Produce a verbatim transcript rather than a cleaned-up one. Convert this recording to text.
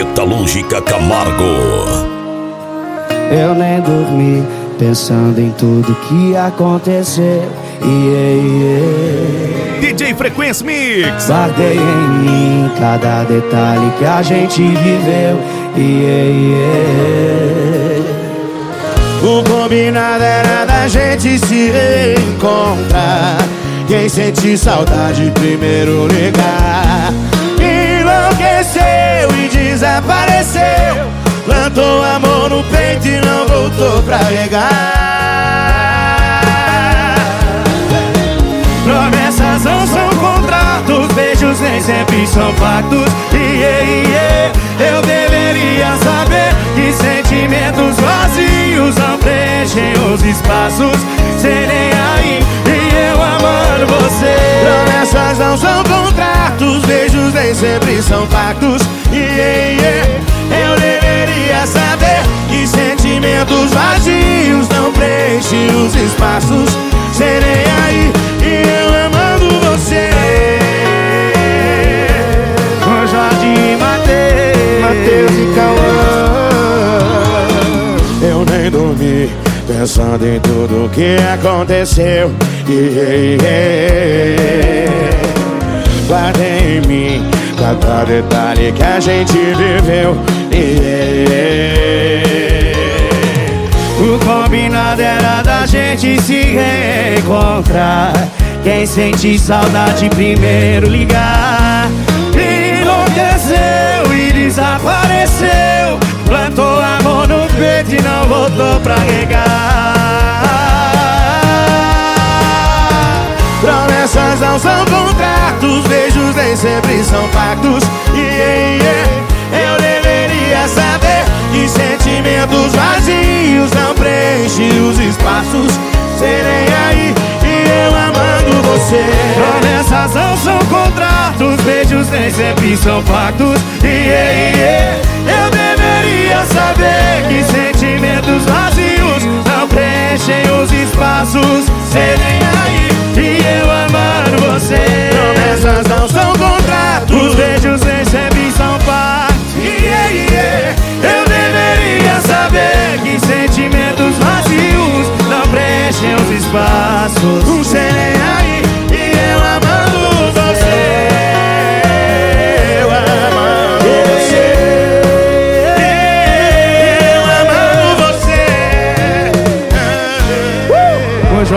Metalúrgica Camargo. Eu nem dormi, pensando em tudo que aconteceu. Yeah, yeah. D J Frequência Mix. Guardei em mim cada detalhe que a gente viveu. Yeah, yeah. O combinado era da gente se reencontrar. Quem sente saudade primeiro ligar. Enlouqueceu e desapareceu. Plantou amor no peito e não voltou pra regar. Promessas não são contratos, beijos nem sempre são pactos. Yeah, yeah. Eu deveria saber que sentimentos vazios não preenchem os espaços. Cê nem aí e eu amando você. Promessas não são contratos, beijos nem sempre são pactos. Yeah, yeah. Eu deveria saber que sentimentos vazios não preenchem os espaços. Cê nem aí e eu amando você. Com Jorge e Mateus, Mateus e Cauã. Eu nem dormi, pensando em tudo que aconteceu. Yeah, yeah. Guardei em mim cada detalhe que a gente viveu. Yeah. O combinado era da gente se reencontrar. Quem sente saudade primeiro ligar. Enlouqueceu e desapareceu. Plantou amor no peito e não voltou pra regar. Promessas não são contratos, beijos nem sempre são pactos. Yeah, yeah. Eu deveria saber que sentimentos vazios não preenchem os espaços. Serei aí e eu amando você. Promessas não são contratos, beijos nem sempre são pactos. Yeah, yeah. Eu deveria saber que sentimentos vazios não preenchem os espaços. Serei aí e eu amando você. Promessas não são contratos, beijos nem sempre são pactos. Yeah, yeah. Eu deveria saber que sentimentos vazios não preenchem os espaços. Um serei